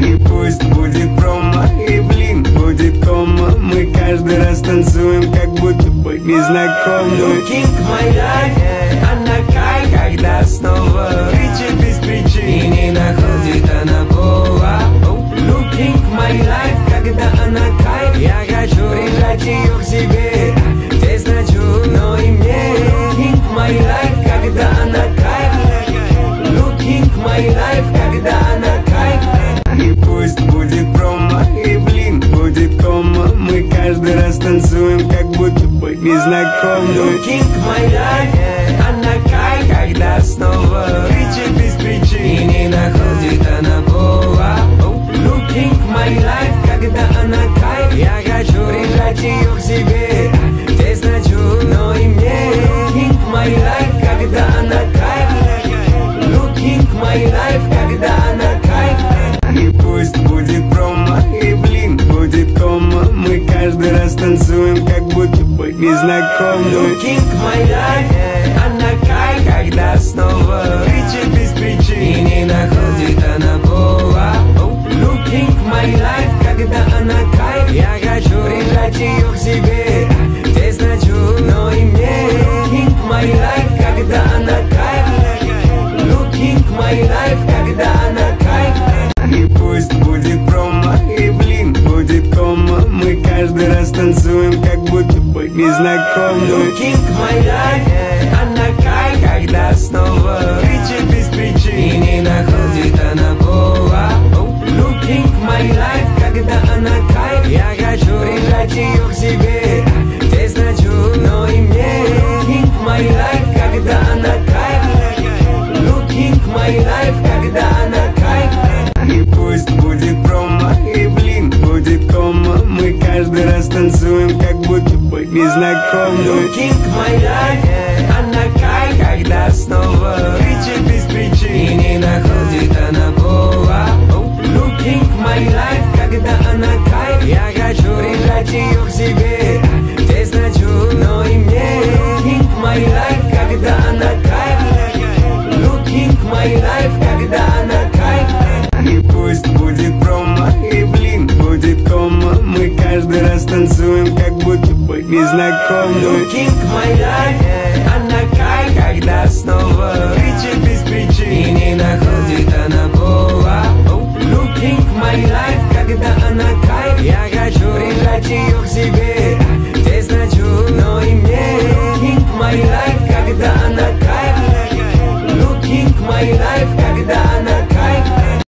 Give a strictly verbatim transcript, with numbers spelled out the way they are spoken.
И пусть будет промо, и блин, будет кома. Мы каждый раз танцуем, как будто бы незнакомы. Looking my life, она кайф, когда снова кричит без причин и не находит она пола. Looking my life, когда она кайф, я хочу прижать ее к себе, тесно чую, но и мне. Looking my life, когда она кайф. Looking my life, когда она кайф. И пусть будет промо, и блин, будет кома. Мы каждый раз танцуем, как будто бы незнакомы. Looking my life, она кайф, когда снова кричит без причин и не находит она пола. Looking my life, когда она кайф, я хочу прижать ее к себе, тесно чую, но и мне. Looking my life, когда она кайф. Looking my life, когда она кайф. И пусть будет промо, и блин, будет кома. Мы каждый раз танцуем, как будто бы незнакомы. Looking my life, она кайф, когда снова кричит без причин и не находит она пола. Looking my life, когда она кайф, я хочу прижать ее к себе, тесно чую, но и мне. Looking my life, когда она кайф. Looking my life, когда она кайф. И пусть будет промо, и блин, будет кома. Мы каждый раз танцуем, как будто бы незнакомы. Looking my life, она кайф, когда снова кричит без причин и не находит она пола. Looking my life, когда она кайф, я хочу прижать ее к себе, тесно чую, но и мне. Looking my life, когда она кайф. Looking my life, когда она кайф. И пусть будет промо, и блин, будет кома. Мы каждый раз танцуем, как будто бы незнакомы. Looking my life, она кайф, когда снова кричит без причин и не находит она пола. Looking my life, когда она кайф, я хочу прижать ее к себе, тесно чую, но и мне. Looking my life, когда она кайф. Looking my life, когда она кайф. И пусть будет промо, и блин, будет кома. Мы каждый раз танцуем, как будто бы незнакомы. Looking my life.